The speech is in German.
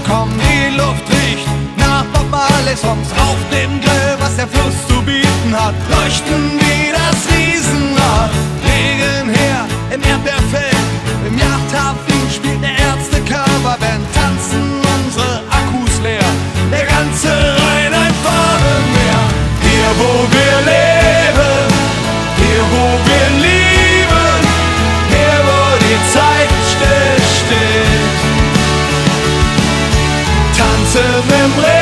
Komm, die Luft riecht nach Bob Marley Songs. Auf dem Grill, was der Fluss zu bieten hat, leuchten wie das Riesenrad. Legen her im Erdbeerfeld, im Yachthafen spielt der Ärzte-Coverband. Tanzen unsere Akkus leer, der ganze Rhein ein Farbenmeer. Hier wo wir leben, hier wo wir lieben, hier wo die Zeit stillsteht. Tanzen im Regen.